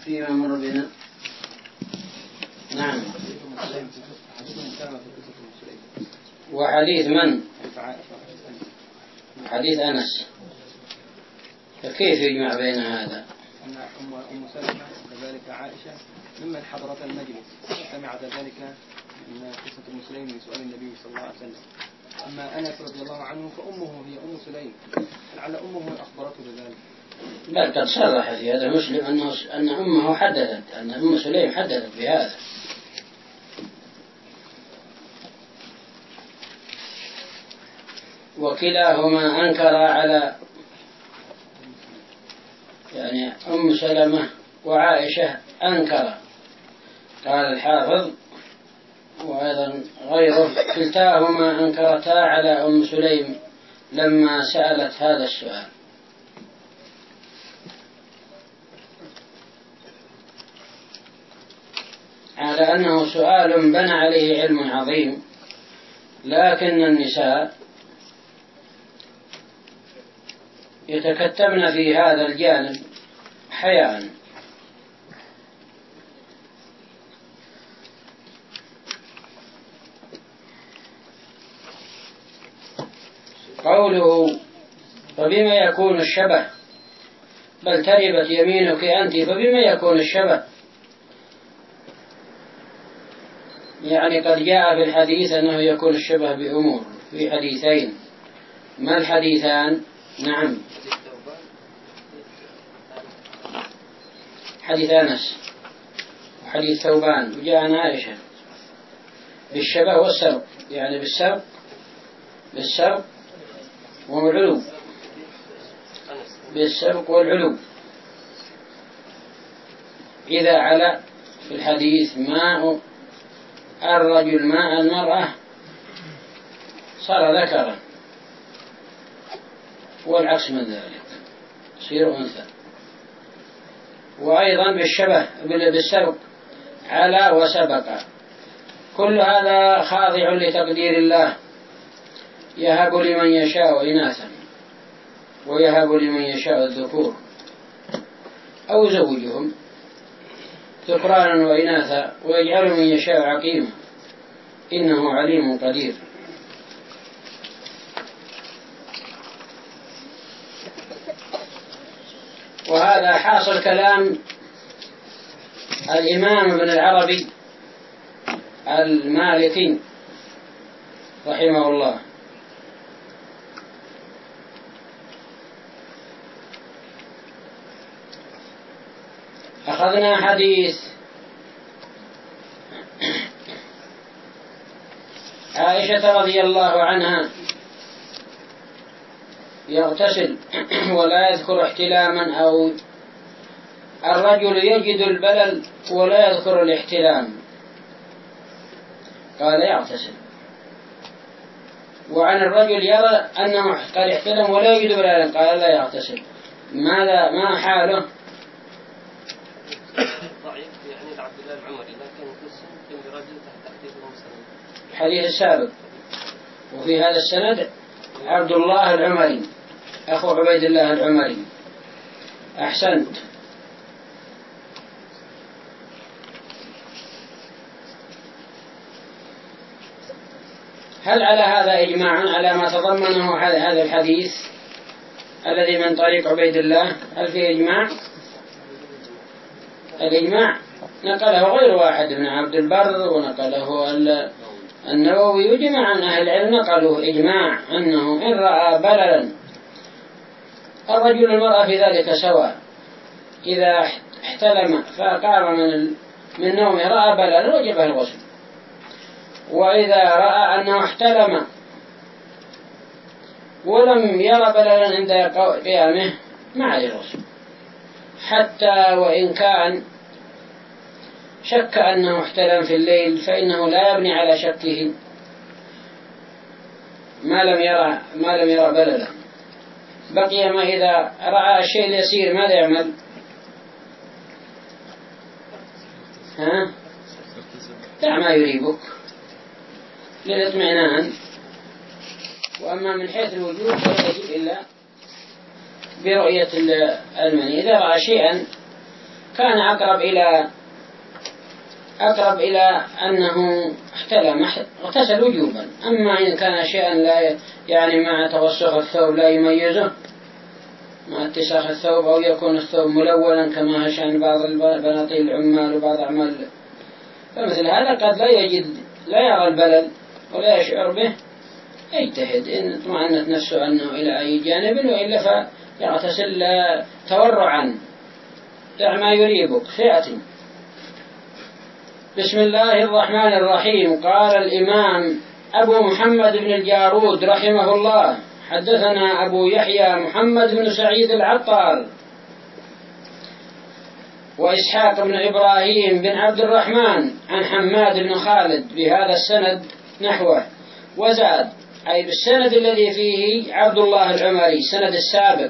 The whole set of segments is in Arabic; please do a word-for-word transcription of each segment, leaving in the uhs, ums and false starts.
فيما مر بنا. نعم. وحديث من؟ حديث أنس. فكيف يجمع بين هذا؟ أن أم سلمة وكذلك عائشة ممن حضرت المجلس سمعت ذلك من قصة أم سليم من سؤال النبي صلى الله عليه وسلم. أما أنس رضي الله عنه فأمه هي أم سليم، لعل أمه أخبرته بذلك. بل قد صرح في هذا مسلم أنه أن أمه حدثت، أن أم سليم حدثت بهذا. وكلاهما أنكر على يعني أم سلمة وعائشة أنكر. قال الحافظ وأيضا غيره كلتاهما أنكرتا على أم سليم لما سألت هذا السؤال. على أنه سؤال بنى عليه علم عظيم، لكن النساء يتكتمن في هذا الجانب حياء. قوله فبما يكون الشبه، بل تربت يمينك أنت، فبما يكون الشبه؟ يعني قد جاء في الحديث أنه يكون الشبه بأمور، في حديثين. ما الحديثان؟ نعم، حديث أنس وحديث ثوبان، وجاء عن عائشة بالشبه والسرق، يعني بالسرق بالسرق والعلو، بالسرق والعلو. إذا على في الحديث ماء الرجل ماء المرأة صار ذكرا، والعكس من ذلك يصير أنثى. وأيضا بالشبه بالسبق على وسبق، كل هذا خاضع لتقدير الله، يهب لمن يشاء إناثا ويهب لمن يشاء الذكور أو يزوجهم ذكرانا وإناثا ويجعل من يشاء عقيما، إنه عليم قدير. وهذا حاصل كلام الإمام ابن العربي المالكي رحمه الله. أخذنا حديث عائشة رضي الله عنها يغتسل ولا يذكر احتلاما، أو الرجل يجد البلل ولا يذكر الاحتلام، قال يغتسل. وعن الرجل يرى أنه قد احتلم ولا يجد بللا، قال لا يغتسل. ماذا ما حاله؟ ضعيف يعني عبد الله العمري، لكن يمكن برجل تحت تحديث المسلم الحديث السابق. وفي هذا السند عبد الله العمري أخو عبيد الله العمري. أحسنت. هل على هذا إجماع على ما تضمنه هذا الحديث الذي من طريق عبيد الله؟ هل فيه إجماع؟ الإجماع نقله غير واحد من عبد البر ونقله النووي، وجمع عن أهل العلم نقلوا إجماع أنه إن رأى بللا الرجل المرأة في ذلك سواء، إذا احتلم فقام من من نومه رأى بللا وجبه الغسل، وإذا رأى أنه احتلم ولم يرى بللا عند قيامه ما عليه الغسل، حتى وإن كان شك أنه احتلم في الليل فإنه لا يبني على شكه ما لم يرى ما لم يرى بللا. بقي ما إذا رأى الشيء اليسير ماذا يعمل؟ ها؟ دع ما يريبك للاطمئنان. وأما من حيث الوجود فلا يجب إلا برؤية المني. إذا رأى شيئا كان أقرب إلى أقرب إلى أنه احتلم اغتسل وجوبا. أما إن كان شيئا لا يعني مع توسخ الثوب لا يميزه مع اتساخ الثوب أو يكون الثوب ملونا كما شأن بعض البناطيل العمال وبعض أعمال، فمثل هذا قد لا يجد لا يرى البلل ولا يشعر به، يجتهد إن اطمأنت نفسه أنه إلى أي جانب، وإلا فيغتسل تورعا. دع ما يريبك سيأتي. بسم الله الرحمن الرحيم. قال الإمام أبو محمد بن الجارود رحمه الله: حدثنا أبو يحيى محمد بن سعيد العطار وإسحاق بن إبراهيم بن عبد الرحمن عن حماد بن خالد بهذا السند نحوه، وزاد أي بالسند الذي فيه عبد الله العمري السند السابق.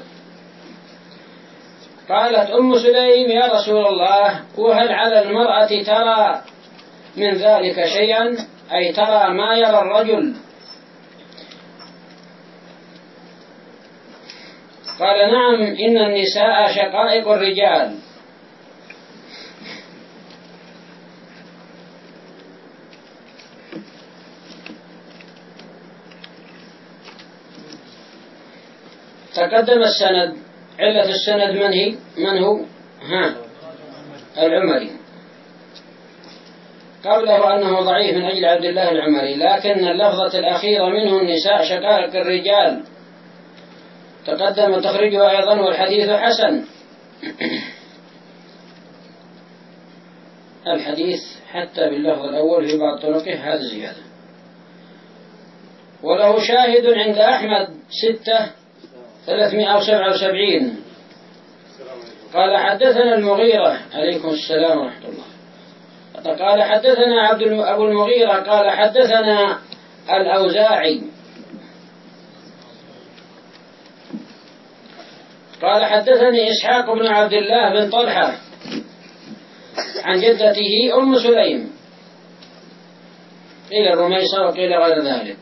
قالت أم سليم: يا رسول الله، وهل على المرأة ترى من ذلك شيئا، أي ترى ما يرى الرجل؟ قال: نعم، إن النساء شقائق الرجال. تقدم السند. علة السند من هي؟ من هو؟ ها العمري. قبله أنه ضعيف من أجل عبد الله العمري، لكن اللفظة الأخيرة منه النساء شقائق الرجال تقدم تخرجه أيضا، والحديث حسن. الحديث حتى باللفظ الأول في بعض طرقه هذا زيادة. وله شاهد عند أحمد ستة ثلاثمائة وسبعة وسبعين. قال: حدثنا المغيرة عليكم السلام ورحمة الله. قال: حدثنا عبد أبو المغيرة قال: حدثنا الأوزاعي قال: حدثني إسحاق بن عبد الله بن طلحة عن جدته أم سليم، قيل الرميصة وقيل غير ذلك،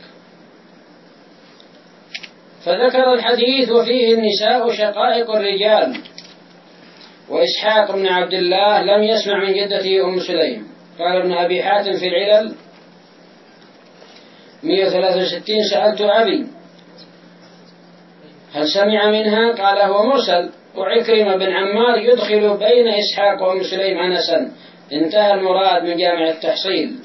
فذكر الحديث وفيه النساء شقائق الرجال. وإسحاق بن عبد الله لم يسمع من جدته أم سليم. قال ابن أبي حاتم في العلل مئة وثلاثة وستين: سألت أبي هل سمع منها؟ قال: هو مرسل. وعكرمة بن عمار يدخل بين إسحاق وأم سليم أنسا. انتهى المراد من جامع التحصيل.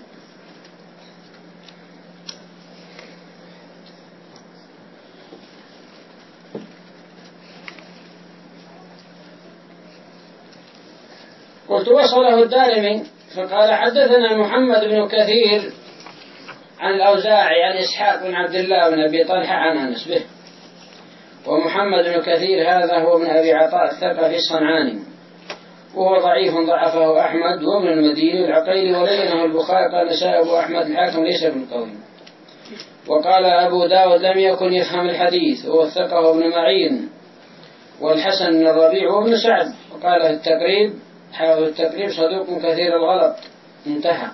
قلت: وصله الدارمي. فقال: حدثنا محمد بن كثير عن الأوزاعي عن إسحاق بن عبد الله بن أبي طلحة عن أنس به. ومحمد بن كثير هذا هو ابن أبي عطاء الثقفي الصنعاني، وهو ضعيف ضعفه أحمد وابن المديني والعقيلي، ولينه البخاري. قال: نساء أبو أحمد الحاكم ليس بالقوي. وقال أبو داود: لم يكن يفهم الحديث، ووثقه ابن معين والحسن بن الربيع وابن سعد. وقال في التقريب حافظ التقريب: صدوق كثير الغلط. انتهى.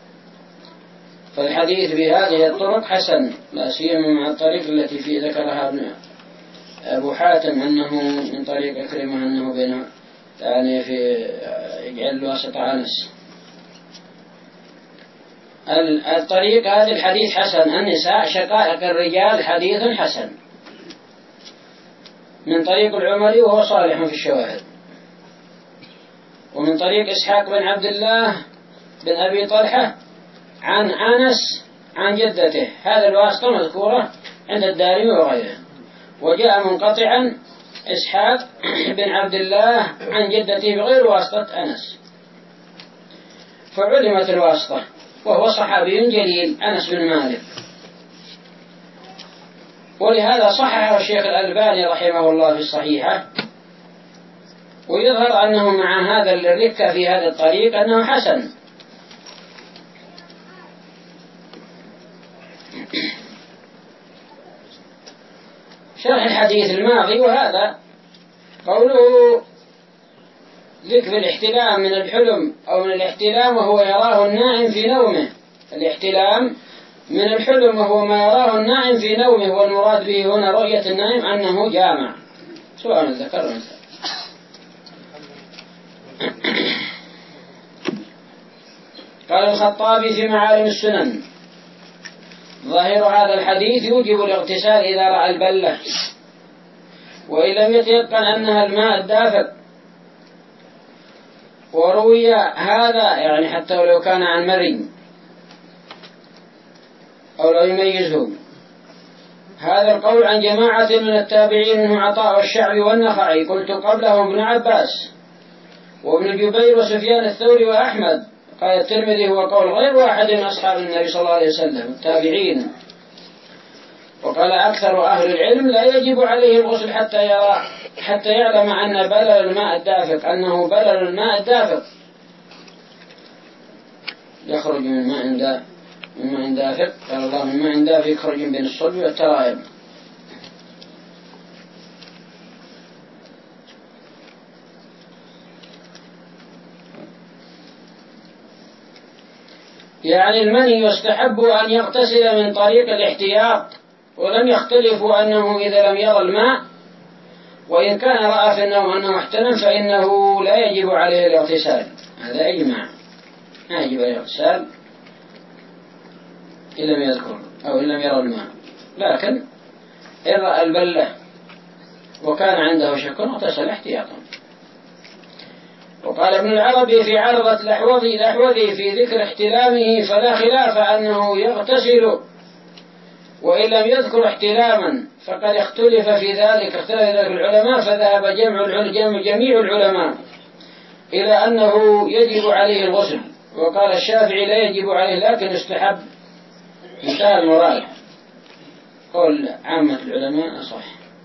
فالحديث بهذه الطرق حسن، لا سيما مع الطريق التي في ذكرها ابن أبو حاتم أنه من طريق أكرمة أنه بينه يعني في يجعل واسط أنس. الطريق هذا الحديث حسن. النساء شقائق الرجال حديث حسن من طريق العمري وهو صالح في الشواهد. ومن طريق إسحاق بن عبد الله بن أبي طلحة عن أنس عن جدته. هذا الواسطة مذكورة عند الدارمي وغيره. وجاء منقطعا إسحاق بن عبد الله عن جدته بغير واسطة أنس، فعلمت الواسطة. وهو صحابي جليل أنس بن مالك. ولهذا صححه الشيخ الألباني رحمه الله في الصحيحة. ويظهر أنه مع هذا الركة في هذا الطريق أنه حسن. شرح الحديث الماضي. وهذا قوله ذكر الاحتلام من الحلم أو من الاحتلام وهو يراه النائم في نومه. الاحتلام من الحلم وهو ما يراه النائم في نومه، والمراد به هنا رؤية النائم أنه جامع سواء ذكر أو أنثى. قال الخطابي في معالم السنن: ظاهر هذا الحديث يوجب الاغتسال إذا رأى البلة، وإن لم يتيقن أنها الماء الدافق. وروي هذا يعني حتى ولو كان عن مري أو لو يميزه هذا القول عن جماعة من التابعين منهم عطاء والشعبي والنخعي، قلت قبلهم ابن عباس وابن جبير وسفيان الثوري وأحمد. قال الترمذي: هو قول غير واحد من أصحاب النبي صلى الله عليه وسلم التابعين. وقال أكثر أهل العلم: لا يجب عليه الغسل حتى يرى حتى يعلم أن بلل الماء الدافق أنه بلل الماء الدافق يخرج من ماء من ماء دافق. قال الله: من ماء دافق يخرج بين الصلب والترائب. يعني المني يستحب أن يغتسل من طريق الاحتياط، ولم يختلفوا أنه إذا لم يرى الماء وإن كان رأى في النوم أنه احتلم فإنه لا يجب عليه الاغتسال. هذا إجماع، لا يجب عليه الاغتسال إن لم يذكر أو إن لم يرى الماء. لكن إن رأى البلة وكان عنده شك اغتسل احتياطا. وقال ابن العربي في عرضة الأحوذي الأحوذي في ذكر احتلامه: فلا خلاف أنه يغتسل وإن لم يذكر احتلاما، فقد اختلف في ذلك اختلف ذلك العلماء، فذهب جمع جميع العلماء إلى أنه يجب عليه الغسل، وقال الشافعي لا يجب عليه لكن يستحب. انتهى المراد. قول عامة العلماء أصح.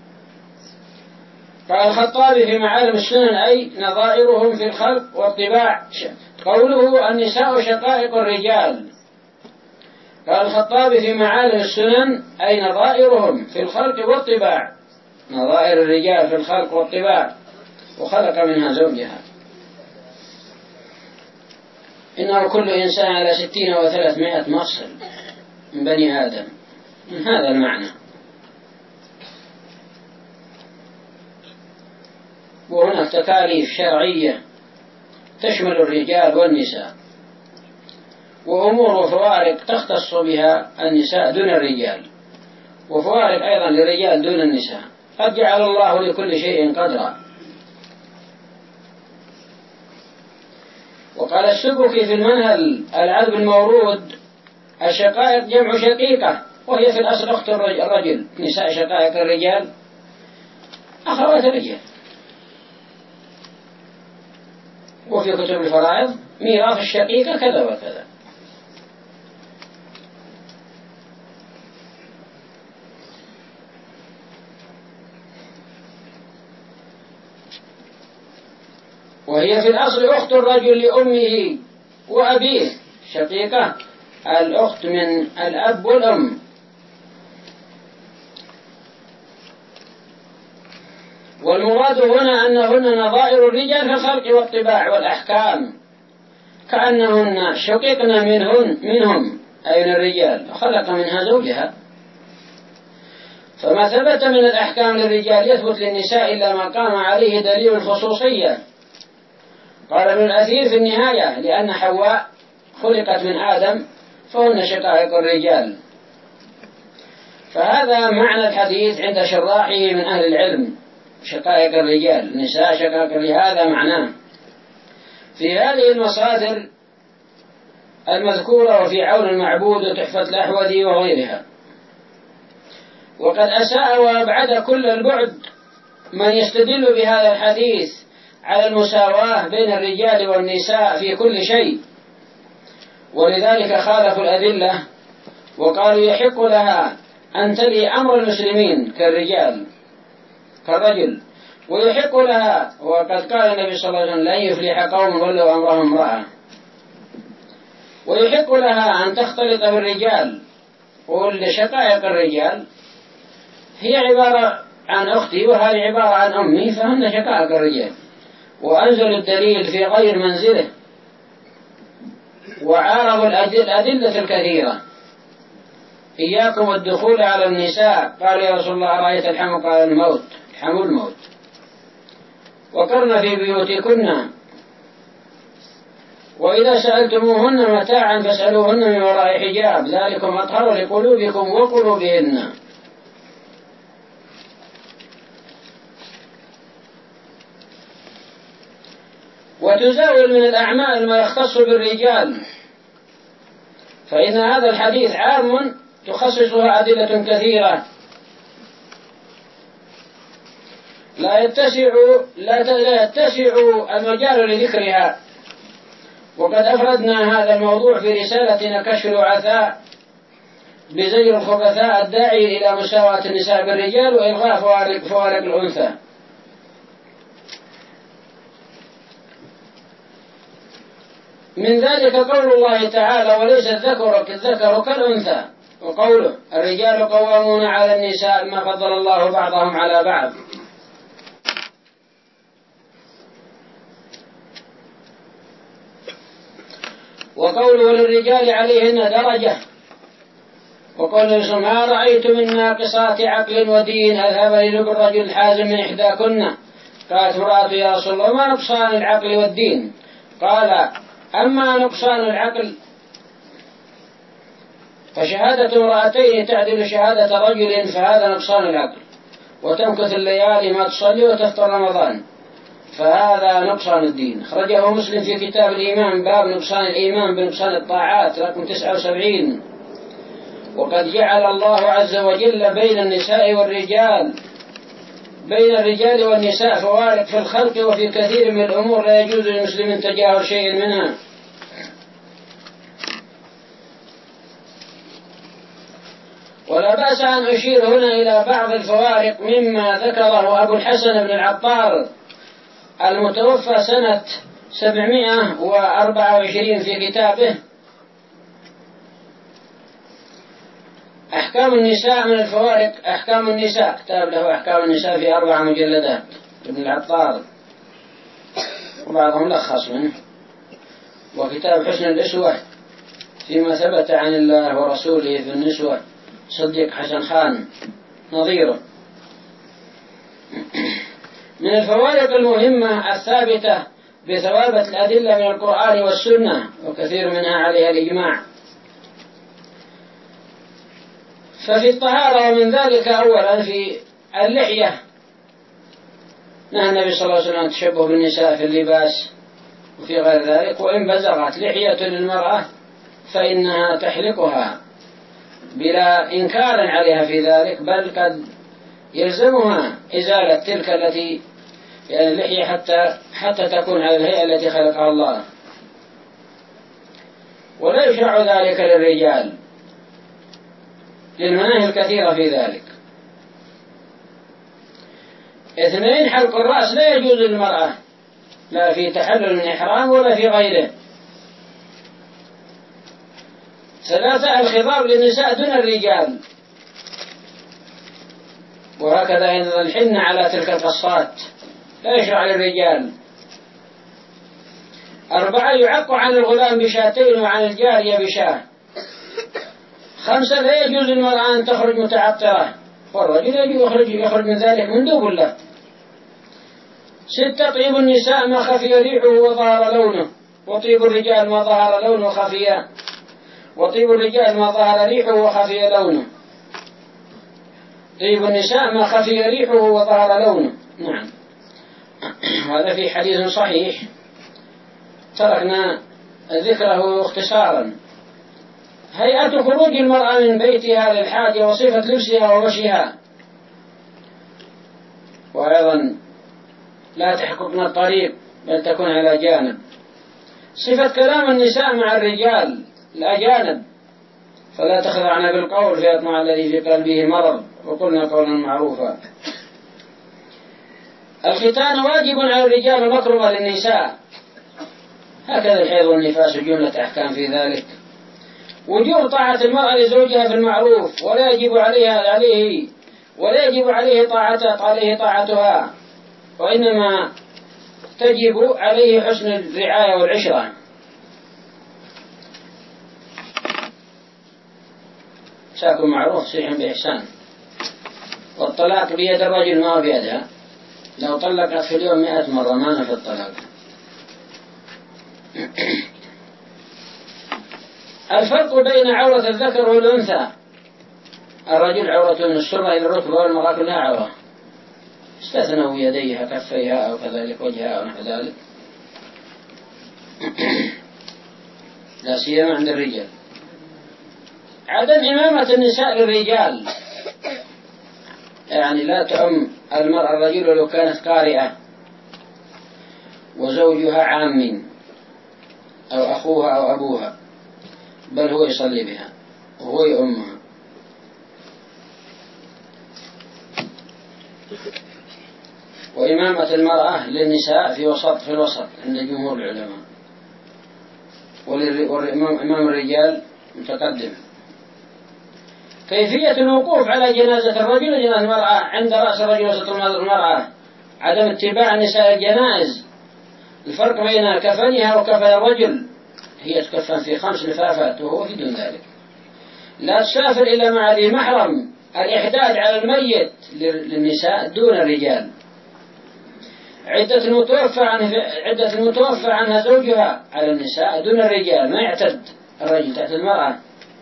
قال الخطابي في معالم السنن: أي نظائرهم في الخلق والطباع. قوله: النساء شقائق الرجال. قال الخطابي في معالم السنن: أي نظائرهم في الخلق والطباع، نظائر الرجال في الخلق والطباع، وخلق منها زوجها. إنه كل إنسان على ستين وثلاثمائة مفصل من بني آدم، من هذا المعنى. وهناك تكاليف شرعية تشمل الرجال والنساء، وأمور وفوارق تختص بها النساء دون الرجال، وفوارق أيضا للرجال دون النساء. قد جعل الله لكل شيء قدرا. وقال السبكي في المنهل: العذب المورود الشقائق جمع شقيقة، وهي في الأصل أخت الرجل. نساء شقائق الرجال أخوات الرجال. وفي كتب الفرائض: ميراث الشقيقة كذا وكذا. وهي في الأصل أخت الرجل لأمه وأبيه. شقيقة الأخت من الأب والأم. والمراد هنا أنهن نظائر الرجال في الخلق والطباع والأحكام، كأنهن شقيقنا منهن منهم أي من الرجال، وخلق منها زوجها. فما ثبت من الأحكام للرجال يثبت للنساء إلا ما قام عليه دليل الخصوصية. قال ابن الأثير في النهاية: لأن حواء خلقت من آدم فهن شقائق الرجال. فهذا معنى الحديث عند شراحه من أهل العلم، شقائق الرجال، نساء شقائق الرجال، هذا معناه في هذه المصادر المذكورة وفي عون المعبود وتحفة الأحوذي وغيرها. وقد أساء وأبعد كل البعد من يستدل بهذا الحديث على المساواة بين الرجال والنساء في كل شيء، ولذلك خالفوا الأدلة وقالوا يحق لها أن تلي أمر المسلمين كالرجال كالرجل، ويحق لها، وقد قال النبي صلى الله عليه وسلم: لن يفلح قوم ولوا أمرهم امرأة. ويحق لها أن تختلط بالرجال، والشقائق الرجال هي عبارة عن أختي وهذه عبارة عن أمي، فهن شقائق الرجال. وأنزل الدليل في غير منزله، وعارضوا الأدلة الكثيرة. إياكم الدخول على النساء، قالوا يا رسول الله أرأيت الحم؟ قال الموت، الحم الموت. وقرن في بيوتكن وإذا سألتموهن متاعا فاسألوهن من وراء حجاب ذلكم أطهر لقلوبكم وقلوبهن. وتزاول من الأعمال ما يختص بالرجال، فإن هذا الحديث عام تخصصها أدلة كثيرة لا يتسع لا يتسع المجال لذكرها. وقد أفردنا هذا الموضوع في رسالتنا كشف الوعثاء بزجر الخبثاء الداعي إلى مساواة النساء بالرجال وإلغاء فوارق الأنثى. من ذلك قول الله تعالى وليس الذكر كالذكر كالأنثى، وقوله الرجال قوامون على النساء ما فضل الله بعضهم على بعض. وقوله للرجال عليهن درجة، وقوله ما رأيت من ناقصات عقل ودين أذهب للب الرجل الحازم من إحداكن. قالت امرأة يا رسول الله ما نقصان العقل والدين؟ قال أما نقصان العقل فشهادة امرأتين تعدل شهادة رجل فهذا نقصان العقل، وتمكث الليالي ما تصلي وتفطر رمضان فهذا نقصان الدين. خرجه مسلم في كتاب الإيمان باب نقصان الإيمان بنقصان الطاعات رقم تسعة وسبعين. وقد جعل الله عز وجل بين النساء والرجال بين الرجال والنساء فوارق في الخلق وفي كثير من الأمور لا يجوز للمسلم تجاهل شيء منها. ولا بأس أن أشير هنا إلى بعض الفوارق مما ذكره أبو الحسن بن العطار المتوفى سنة سبعمائة وأربعة وعشرين في كتابه أحكام النساء. من الفوارق أحكام النساء، كتاب له أحكام النساء في أربع مجلدات ابن العطار وبعضهم لخص منه. وكتاب حسن الأسوة فيما ثبت عن الله ورسوله في النسوة صديق حسن خان نظيره. من الفوارق المهمة الثابتة بثوابت الأدلة من القرآن والسنة وكثير منها عليها الإجماع. ففي الطهارة ومن ذلك أولا في اللحية نهى النبي صلى الله عليه وسلم التشبه بالنساء في اللباس وفي غير ذلك. وإن بزغت لحية للمرأة فإنها تحلقها بلا إنكار عليها في ذلك، بل قد يلزمها إزالة تلك التي يعني اللحية حتى حتى تكون على الهيئة التي خلقها الله. ولا يشرع ذلك للرجال للمناهي الكثيرة في ذلك. اثنين حلق الرأس لا يجوز للمرأة لا في تحلل من إحرام ولا في غيره. ثلاثة الخضاب للنساء دون الرجال، وهكذا أيضا الحنة على تلك القصات لا يشرع للرجال. أربعة يعق عن الغلام بشاتين وعن الجارية بشاه. خمسة لا يجوز للمرأة أن تخرج متعطرة والرجل يجوز يخرج, يخرج من ذلك مندوب له. ستة طيب النساء ما خفي ريحه وظهر لونه، وطيب الرجال ما ظهر لونه خفيا، وطيب الرجال ما ظهر ريحه وخفي لونه. طيب النساء ما خفي ريحه وظهر لونه. نعم هذا في حديث صحيح تركنا ذكره اختصارا. هيئة خروج المرأة من بيتها للحاجة وصفة لبسها ومشيها، وأيضا لا تحققن الطريق بل تكون على جانب. صفة كلام النساء مع الرجال الأجانب فلا تخضعن بالقول فيطمع الذي في قلبه مرض وقلنا قولا معروفا. الختان واجب على الرجال ومكرمة للنساء، هكذا الحيض والنفاس جملة أحكام في ذلك. وجوب طاعة المرأة لزوجها في المعروف ولا يجب عليها عليه ولا يجب عليه طاعتها عليه طاعتها، وإنما تجب عليه حسن الرعاية والعشرة. ساكن معروف صيح بإحسان. والطلاق بيد الرجل ما بيدها، لو طلقت في اليوم مئة مرة ما نفى الطلاق. الفرق بين عورة الذكر والأنثى: الرجل عورة من السرة إلى الركبة، والمرأة كلها عورة، استثنوا يديها كفيها أو كذلك وجهها أو نحو ذلك، لا سيما عند الرجال. عدم إمامة النساء للرجال، يعني لا تؤم المرأة الرجل ولو كانت قارئة وزوجها عام أو أخوها أو أبوها، بل هو يصلي بها وهو يؤمها. وإمامة المرأة للنساء في وسط في الوسط عند جمهور العلماء، والإمام الرجال متقدم. كيفية الوقوف على جنازة الرجل وجنازة المرأة عند رأس الرجل وسط المرأة: عدم اتباع النساء الجنائز. الفرق بين كفنها وكفن الرجل: هي تكفن في خمس لفافات وهو في دون ذلك. لا تسافر إلا مع ذي محرم. الإحداد على الميت للنساء دون الرجال. عدة المتوفى عنها عدة المتوفى عنها زوجها على النساء دون الرجال، ما يعتد الرجل تحت المرأة.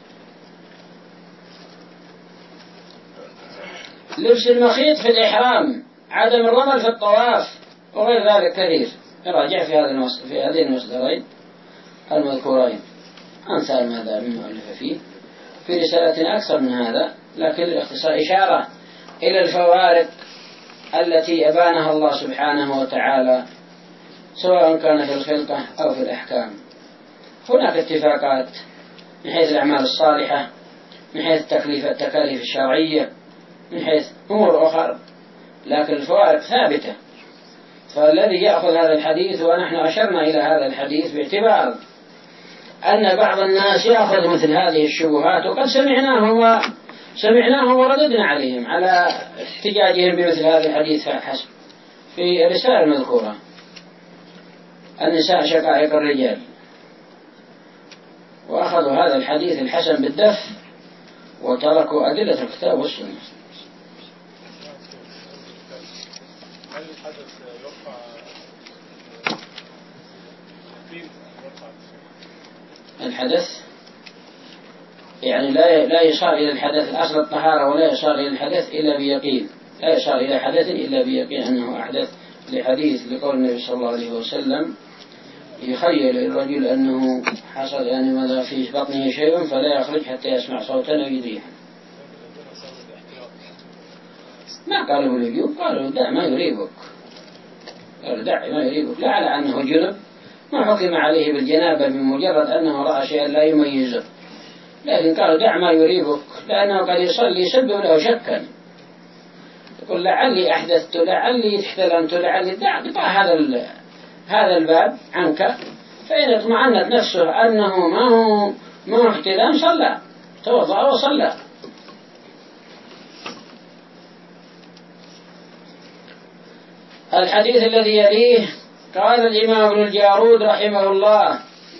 لبس المخيط في الإحرام، عدم الرمل في الطواف، وغير ذلك كثير. راجع في هذا المصدر في هذين المصدرين المذكورين أمثال هذا مما ألف فيه في رسالة أكثر من هذا، لكن الاختصار إشارة إلى الفوارق التي أبانها الله سبحانه وتعالى سواء كان في الخلقة أو في الأحكام. هناك اتفاقات من حيث الأعمال الصالحة، من حيث التكليف التكاليف الشرعية، من حيث أمور أخرى، لكن الفوارق ثابتة. فالذي يأخذ هذا الحديث، ونحن أشرنا إلى هذا الحديث باعتبار أن بعض الناس يأخذ مثل هذه الشبهات، وقد سمعناهم سمعناهم ورددنا عليهم على احتجاجهم بمثل هذا الحديث حسب في رسالة مذكورة: النساء شقائق الرجال، وأخذوا هذا الحديث الحسن بالدف وتركوا أدلة الكتاب والسنة. الحدث يعني لا لا يشار إلى الحدث الأصل الطهارة، ولا يشار إلى الحدث إلا بيقين، لا يشار إلى حدث إلا بيقين أنه أحدث، لحديث لقول النبي صلى الله عليه وسلم: يخيل الرجل أنه حصل يعني ماذا في بطنه شيء فلا يخرج حتى يسمع صوتا أو يريحا. ما قالوا بالوجوب، قالوا دع ما يريبك، قالوا دع ما يريبك، لا على أنه جنب ما حكم عليه بالجنابة بمجرد أنه رأى شيئا لا يميزه، لكن قالوا دع ما يريبك لأنه قد يصلي يسبب له شكا، يقول لعلي أحدثت، لعلي احتلمت، لعلي دع قطع هذا هذا الباب عنك، فإن اطمأنت نفسه أنه ما هو ما هو احتلام صلى، توضأ وصلى. الحديث الذي يليه: قال الإمام ابن الجارود رحمه الله: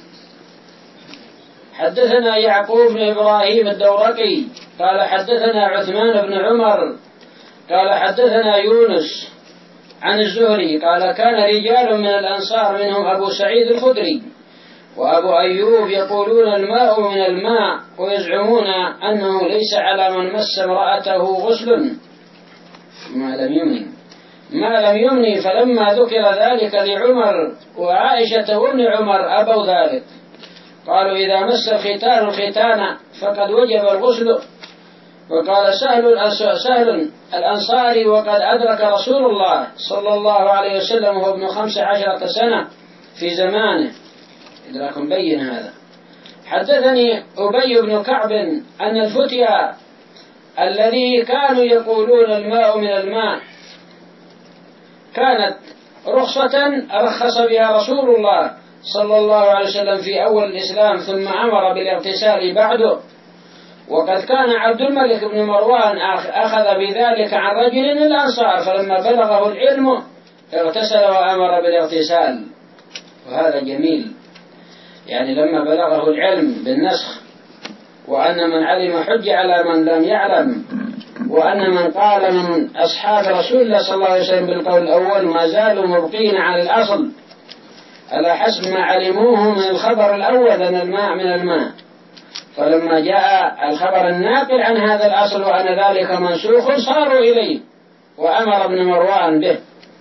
حدثنا يعقوب بن إبراهيم الدورقي قال حدثنا عثمان بن عمر قال حدثنا يونس عن الزهري قال: كان رجال من الأنصار منهم أبو سعيد الخدري وأبو أيوب يقولون الماء من الماء، ويزعمون أنه ليس على من مس امرأته غسل ما لم يمن ما لم يمني. فلما ذكر ذلك لعمر وعائشة وابن عمر أبوا ذلك، قالوا: إذا مس الختان الختان فقد وجب الغسل. وقال سهل سهل الأنصاري: وقد أدرك رسول الله صلى الله عليه وسلم وهو ابن خمس عشرة سنة في زمانه، إدراك بين هذا. حدثني أبي بن كعب أن الفتيا الذي كانوا يقولون الماء من الماء كانت رخصة رخص بها رسول الله صلى الله عليه وسلم في أول الإسلام، ثم أمر بالاغتسال بعده. وقد كان عبد الملك بن مروان أخذ بذلك عن رجل من الأنصار، فلما بلغه العلم اغتسل وأمر بالاغتسال. وهذا جميل، يعني لما بلغه العلم بالنسخ، وأن من علم حج على من لم يعلم، وأن من قال من أصحاب رسول الله صلى الله عليه وسلم بالقول الأول ما زالوا مبقين على الأصل على حسب ما علموه من الخبر الأول أن الماء من الماء، فلما جاء الخبر الناقل عن هذا الأصل وأن ذلك منسوخ صاروا إليه وأمر ابن مروان به.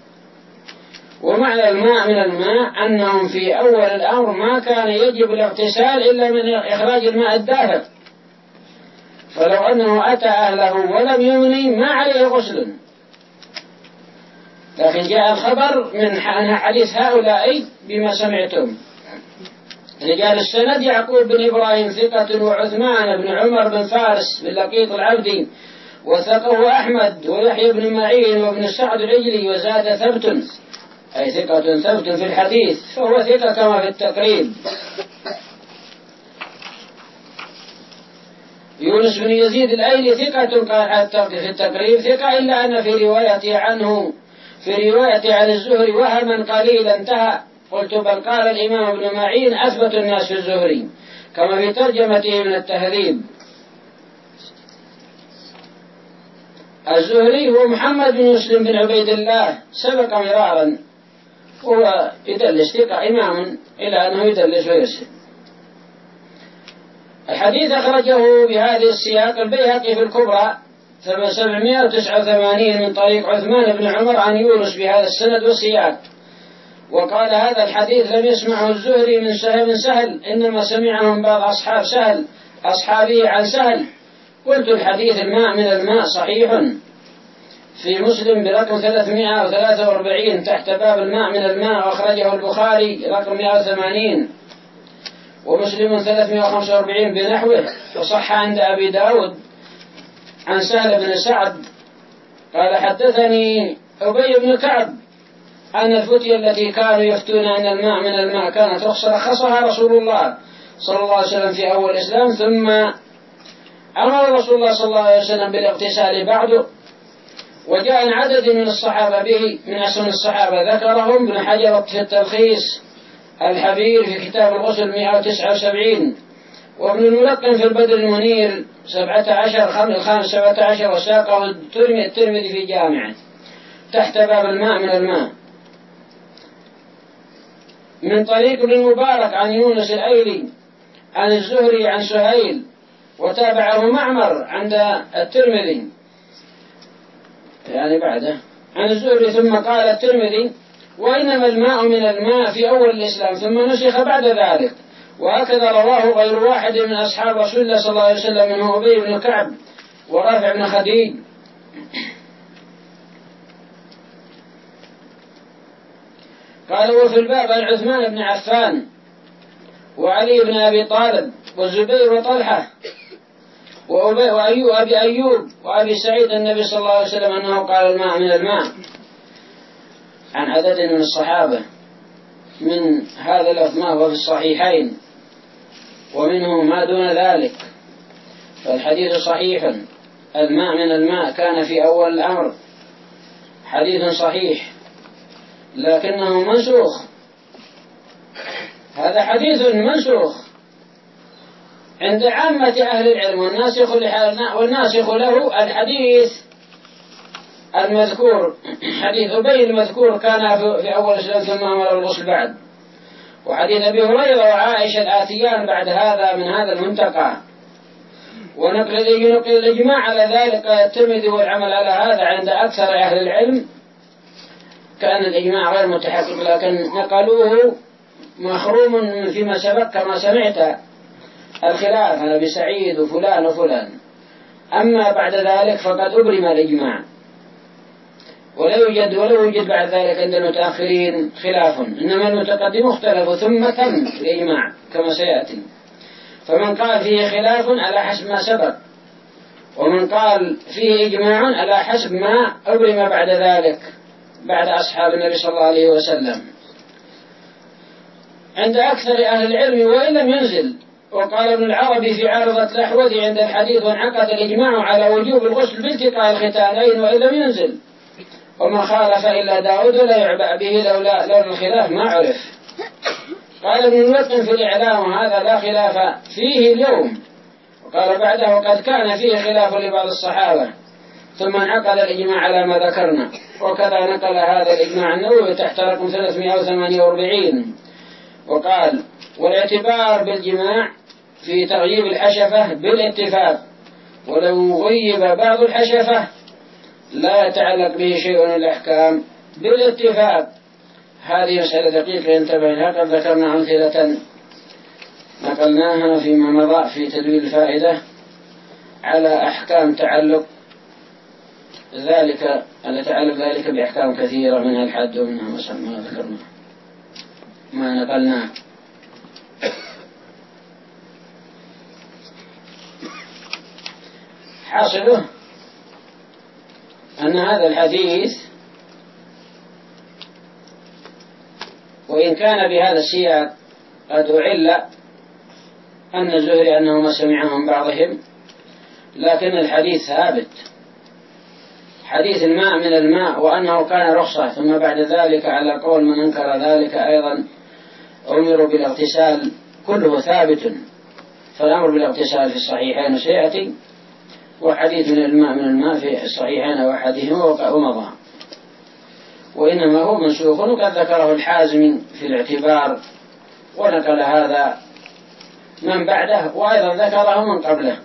ومعنى الماء من الماء أنهم في أول الأمر ما كان يجب الاغتسال إلا من إخراج الماء الدافئ، فلو أنه أتى أهله ولم يمني ما عليه غسل، لكن جاء الخبر من حديث هؤلاء بما سمعتم. رجال السند يعقوب بن إبراهيم ثقة، وعثمان بن عمر بن فارس بن لقيط العبدي، وثقه أحمد ويحيى بن معين وابن سعد العجلي، وزاد ثبت أي ثقة ثبت في الحديث، فهو ثقة كما في التقريب. يونس بن يزيد الأيلي ثقة قال حتى في التقريب ثقة، إلا أن في رواية عنه في رواية عن الزهري وهما قليلا انتهى. قلت بل قال الإمام ابن معين أثبت الناس في الزهري كما في ترجمته من التهذيب. الزهري هو محمد بن مسلم بن عبيد الله، سبق مرارا، هو يدلس ثقة إمام إلى أنه يدلس ويرسل. الحديث أخرجه بهذه السياق البيهقي في الكبرى سبعمائة وتسعة وثمانين من طريق عثمان بن عمر عن يونس بهذا السند والسياق، وقال هذا الحديث لم يسمعه الزهري من سهل بن سهل، إنما سمعه من بعض أصحاب سهل أصحابه عن سهل. قلت الحديث الماء من الماء صحيح في مسلم برقم ثلاثمائة وثلاثة وأربعين تحت باب الماء من الماء، وأخرجه البخاري رقم مائة وثمانين، ومسلم ثلاثمائة وخمسة وأربعين بنحوه، وصح عند أبي داود عن سهل بن سعد قال حدثني أبي بن كعب أن الفتية التي كانوا يفتون أن الماء من الماء كانت رخصها رسول الله صلى الله عليه وسلم في أول الإسلام، ثم أمر رسول الله صلى الله عليه وسلم بالاغتسال بعده، وجاء عدد من الصحابة به من أحسن الصحابة ذكرهم ابن حجر في التلخيص الحبير في كتاب الغسل مائة وتسعة وسبعين، وابن الملقن في البدر المنير سبعة عشر الخامس سبعة عشر، وساقه الترمذي في جامعه تحت باب الماء من الماء من طريق ابن المبارك عن يونس الأيلي عن الزهري عن سهيل، وتابعه معمر عند الترمذي يعني بعده عن الزهري. ثم قال الترمذي وإنما الماء من الماء في أول الإسلام ثم نسخ بعد ذلك، وهكذا رواه غير واحد من أصحاب رسول الله صلى الله عليه وسلم منه أبي بن كعب ورافع بن خديج. قال وفي الباب عن عثمان بن عفان وعلي بن أبي طالب والزبير وطلحة وأبي وأيوب أبي أيوب وأبي سعيد النبي صلى الله عليه وسلم أنه قال الماء من الماء، عن عدد من الصحابة من هذا اللفظ ما هو في الصحيحين ومنه ما دون ذلك، فالحديث صحيح الماء من الماء كان في أول الأمر حديث صحيح لكنه منسوخ، هذا حديث منسوخ عند عامة أهل العلم، والناسخ والناسخ له الحديث المذكور حديث أبي المذكور كان في أول الإسلام ثم أمر الغسل بعد، وحديث أبي هريرة وعائشة الآتيان بعد هذا من هذا المنتقى، ونقل ينقل الإجماع على ذلك الترمذي والعمل على هذا عند أكثر أهل العلم، كان الإجماع غير متحقق لكن نقلوه مخروم فيما سبق كما سمعت الخلاف عن أبي سعيد وفلان وفلان، أما بعد ذلك فقد أبرم الإجماع، ولا يوجد ولا يوجد بعد ذلك عند المتأخرين خلاف، إنما المتقدم اختلف ثم تم الإجماع كما سيأتي، فمن قال فيه خلاف على حسب ما سبق، ومن قال فيه إجماع على حسب ما أبرم بعد ذلك بعد أصحاب النبي صلى الله عليه وسلم عند أكثر أهل العلم وإن لم ينزل. وقال ابن العربي في عارضة الأحوذي عند الحديث وانعقد الإجماع على وجوب الغسل بالتقاء الختانين وإن لم ينزل، وما خالف إلا داود لا يعبأ به لولا لولا الخلاف ما عرف. قال ابن الملقن في الإعلام وهذا لا خلاف فيه اليوم، وقال بعده وقد كان فيه خلاف لبعض الصحابة ثم انعقد الإجماع على ما ذكرنا، وكذا نقل هذا الإجماع النووي تحت رقم ثلاثمائة وثمانية وأربعين. وقال والاعتبار بالجماع في تغييب الحشفة بالاتفاق، ولو غيب بعض الحشفة لا يتعلق به شيء من الأحكام بالاتفاق. هذه مسألة دقيقة ينتبه لها، قد ذكرنا أمثلة نقلناها فيما مضى في تدوين الفائدة على أحكام تعلق ذلك أن يتعلق ذلك بأحكام كثيرة منها الحد ومنها ما ذكرنا ما نقلناه. حاصله أن هذا الحديث وإن كان بهذا السياق قد أعل أن الزهري أنه ما سمعه من بعضهم، لكن الحديث ثابت، حديث الماء من الماء وأنه كان رخصة، ثم بعد ذلك على قول من أنكر ذلك أيضا أمروا بالاغتسال، كله ثابت. فالأمر بالاغتسال في الصحيحين سيأتي، وحديث من الماء من الماء في الصحيحين وأحدهما ومضى، وإنما هو منسوخ، وقد ذكره الحازمي في الاعتبار، ونقل هذا من بعده وأيضا ذكره من قبله.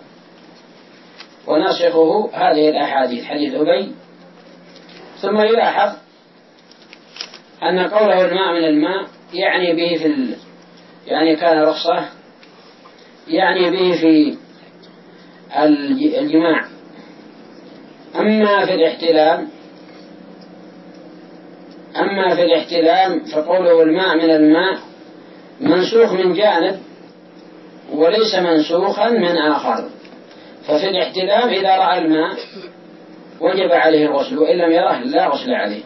وناسخه هذه الأحاديث حديث أبي. ثم يلاحظ أن قوله الماء من الماء يعني به في ال... يعني كان رخصة، يعني به في الجماع. أما في الاحتلام أما في الاحتلام فقوله الماء من الماء منسوخ من جانب وليس منسوخا من آخر. ففي الاحتلام إذا رأى الماء وجب عليه الغسل، وإن لم يره لا غسل عليه،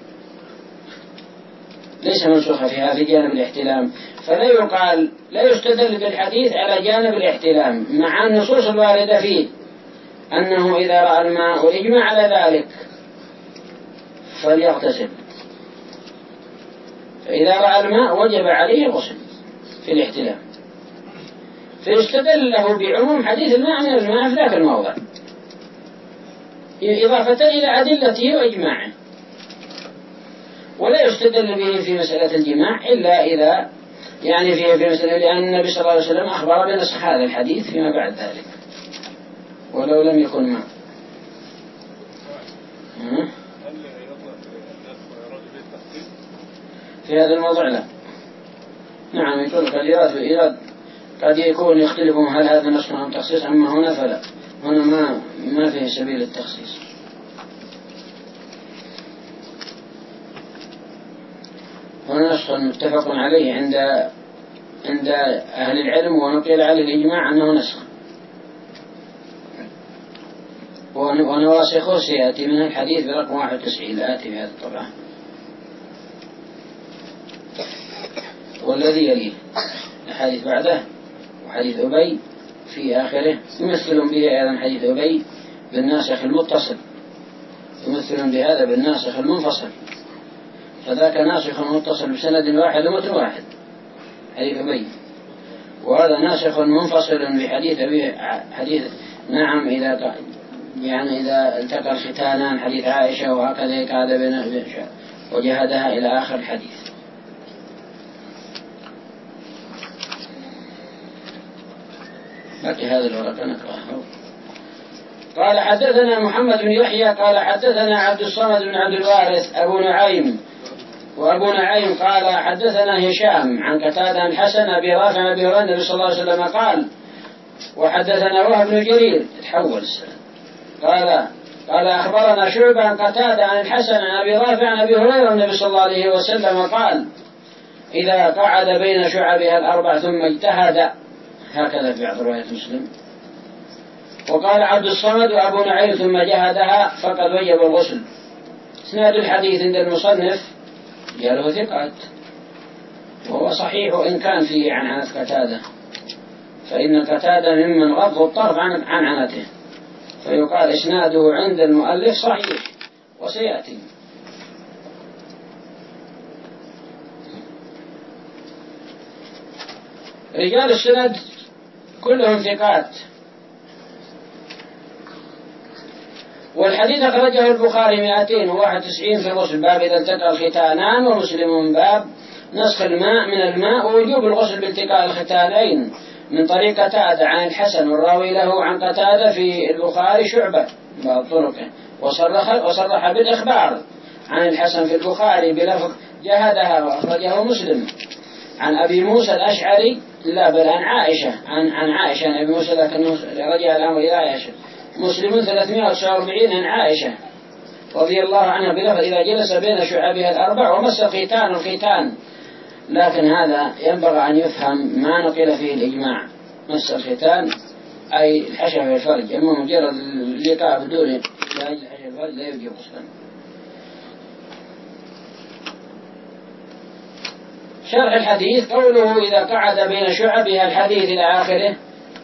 ليس منسوخا فيها في جانب الاحتلام. فلا يقال لا يستدل بالحديث على جانب الاحتلام مع النصوص الواردة فيه أنه إذا رأى الماء والإجماع على ذلك فليغتسل، فإذا رأى الماء وجب عليه الغسل في الاحتلام، فيستدل له بعموم حديث الماء من الماء في ذاك الموضع إضافة إلى أدلته وإجماعه، ولا يستدل به في مسألة الجماع إلا إذا يعني في في مسألة، لأن النبي صلى الله عليه وسلم أخبر بنسخ هذا الحديث فيما بعد ذلك ولو لم يكن ما في هذا الموضوع. لا نعم يقول قد يراد وإيراد قد يكون يختلفون هل هذا نسخ أم تخصيص، أما هنا فلا، هنا ما ما فيه سبيل التخصيص. هنا نسخ متفق عليه عند عند أهل العلم، ونقل على الإجماع أنه نسخ، ونواسخه سيأتي من الحديث برقم واحد وتسعين الآتي في هذا الطبعة، والذي يليه الحديث بعده وحديث أبي في آخره يمثلون به أيضا حديث أبي بالناسخ المتصل، يمثلون بهذا بالناسخ المنفصل، فذاك ناسخ متصل بسند واحد ومتن واحد حديث أبي، وهذا ناسخ منفصل بحديث أبي حديث نعم إذا يعني إذا التقى الختانان حديث عائشة، وهكذا قال بين وجهدها إلى آخر الحديث. باقي هذا الورقة نقرأه. قال حدثنا محمد بن يحيى قال حدثنا عبد الصمد بن عبد الوارث أبو نعيم، وأبو نعيم قال حدثنا هشام عن قتادة الحسن أبي رافع أبي هريرة النبي صلى الله عليه وسلم قال، وحدثنا وهب بن جرير تحول السنة قال قال أخبرنا شعبة عن قتادة عن الحسن عن أبي رافع عن أبي هريرة النبي صلى الله عليه وسلم قال إذا قعد بين شعبها الأربع ثم اجتهد، هكذا في بعض رواية مسلم. وقال عبد الصمد وأبو نعيم ثم جهدها فقد وجب الغسل. اسناد الحديث عند المصنف قاله ثقات، وهو صحيح إن كان فيه عنعنة قتادة، فإن قتادة ممن غض الطرف عن عنعنته، فيقال إسناده عند المؤلف صحيح وسيأتي. رجال السند كلهم ثقات. والحديث أخرجه البخاري مئتين وواحد وتسعين في الغسل باب إذا التقى الختانان، ومسلم باب نسخ الماء من الماء ووجوب الغسل بالتقاء الختانين، من طريق قتادة عن الحسن والراوي له عن قتادة في البخاري شعبة بعض طرقه، وصرح, وصرح بالإخبار عن الحسن في البخاري بلفظ جهدها وأخرجه مسلم. عن أبي موسى الأشعري لا بل عن عائشة عن, عن عائشة عن أبي موسى لكنه رجع الأمر إلى عائشة. مسلم ثلاثمائة وتسعة وأربعين عن عائشة رضي الله عنها بلفظ إذا جلس بين شعبها الأربع ومس الختان الختان، لكن هذا ينبغي أن يفهم ما نقل فيه الإجماع. مس الختان أي الحشف في الفرج، أما مجرد اللقاء بدون لاجل الحشف الفرج لا يوجب غسلا. شرح الحديث قوله إذا قعد بين شعبها الحديث إلى آخره.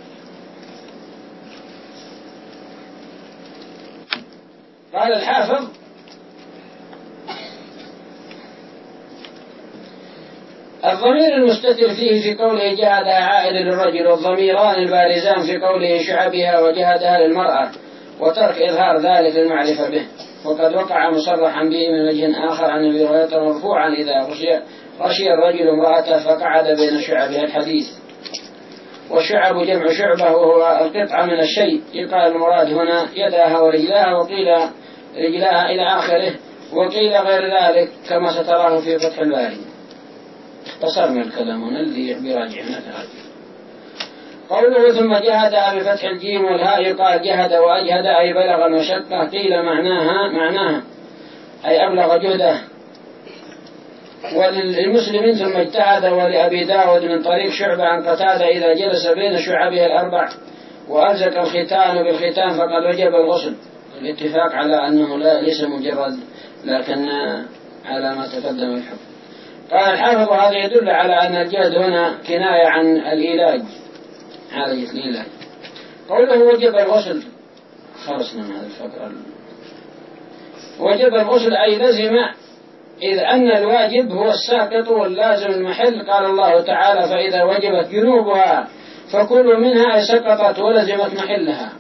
قال الحافظ الضمير المستتر فيه في قوله جهدها عائد للرجل، والضميران البارزان في قوله شعبها وجهدها للمرأة، وترك إظهار ذلك للمعرفة به. وقد وقع مصرحا به من وجه آخر عن أبي هريرة مرفوعا إذا غشي الرجل امرأته فقعد بين شعبها الحديث. والشعب جمع شعبه وهو القطعة من الشيء، يقال المراد هنا يداها ورجلاها، وقيل رجلاها إلى آخره، وقيل غير ذلك كما ستراه في فتح الباري. اختصرنا الكلام هنا اللي براجع هنا تراجع. قوله ثم جهدها بفتح الجيم والهاء يقال جهد وأجهد أي بلغ المشقة، قيل معناها معناها أي أبلغ جهده. وللمسلم ثم اجتهد، ولأبي داود من طريق شعبة عن قتادة إذا جلس بين شعبها الأربع وألزق الختان بالختان فقد وجب الغسل. الاتفاق على أنه لا ليس مجرد لكن على ما تقدم الحكم. قال الحافظ هذا يدل على أن الجهد هنا كناية عن الإيلاج، عالجة الإيلاج. قوله وجب الغسل خلصنا من هذا الفقرة. وجب الغسل أي لزم، إذ أن الواجب هو الساقط واللازم المحل. قال الله تعالى فإذا وجبت جنوبها فكل منها سقطت ولزمت محلها.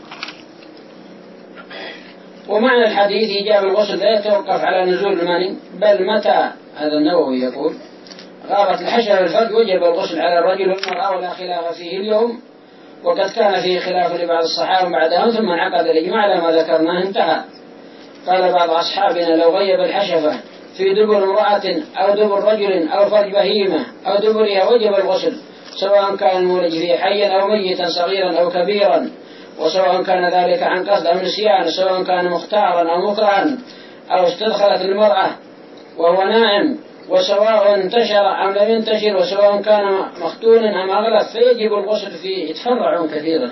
ومعنى الحديث إيجاب الغسل لا يتوقف على نزول المني، بل متى، هذا النووي يقول، غابت الحشرة الفرج وجب الغسل على الرجل والمرأة ولا خلاف فيه اليوم. وقد كان فيه خلاف لبعض الصحابة بعدهم ثم انعقد الإجماع على ما ذكرناه انتهى. قال بعض أصحابنا لو غيب الحشفة في دبر امرأة أو دبر رجل أو فرج بهيمة أو دبرها وجب الغسل، سواء كان المولج فيه حيا أو ميتا صغيرا أو كبيرا، وسواء كان ذلك عن قصد أو نسيان، سواء كان مختارا أو مكرها أو استدخلت المرأة وهو نائم، وسواء انتشر أو لم ينتشر، وسواء كان مختونا أم أغلق، فيجب الغسل فيه. يتفرعون كثيرا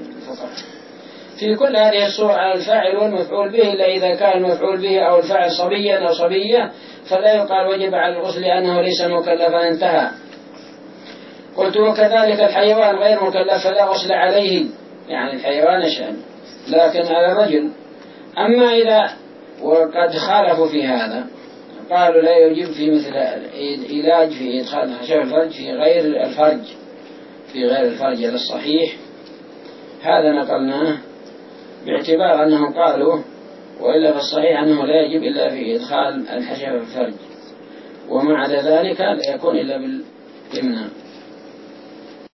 في كل هذه الصور على الفاعل والمفعول به، إلا إذا كان المفعول به أو الفاعل صبيا أو صبية فلا يقال وجب على الغسل لأنه ليس مكلفا انتهى. قلت وكذلك الحيوان غير مكلف فلا غسل عليه، يعني الحيوان شأن، لكن على الرجل. أما إذا وقد خالفوا في هذا قالوا لا يجب في مثل العلاج في إدخال حشو الفرج في غير الفرج في غير الفرج على الصحيح. هذا نقلناه باعتبار أنهم قالوا، وإلا في الصحيح أنه لا يجب إلا في إدخال الحشو في الفرج، ومع ذلك لا يكون إلا بالإمناء.